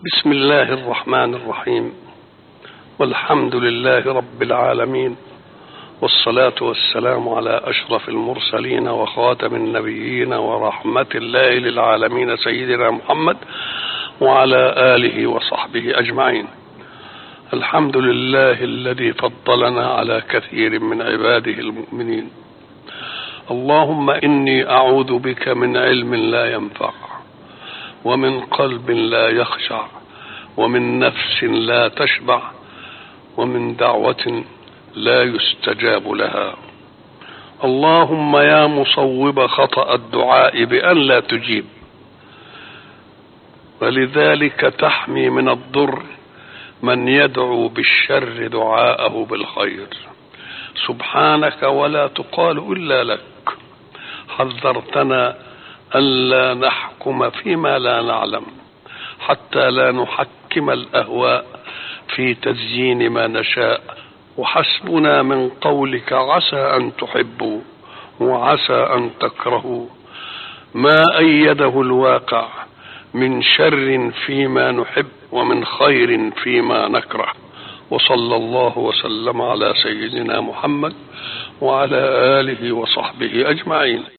بسم الله الرحمن الرحيم، والحمد لله رب العالمين، والصلاة والسلام على أشرف المرسلين وخاتم النبيين ورحمة الله للعالمين سيدنا محمد وعلى آله وصحبه أجمعين. الحمد لله الذي فضلنا على كثير من عباده المؤمنين. اللهم إني أعوذ بك من علم لا ينفع، ومن قلب لا يخشع، ومن نفس لا تشبع، ومن دعوة لا يستجاب لها. اللهم يا مصوب خطأ الدعاء بأن لا تجيب، ولذلك تحمي من الضر من يدعو بالشر دعاءه بالخير. سبحانك ولا تقال إلا لك. حذرتنا ألا نحكم فيما لا نعلم، حتى لا نحكم الأهواء في تزيين ما نشاء. وحسبنا من قولك عسى أن تحبوا وعسى أن تكرهوا ما أيده الواقع من شر فيما نحب ومن خير فيما نكره. وصلى الله وسلم على سيدنا محمد وعلى آله وصحبه أجمعين.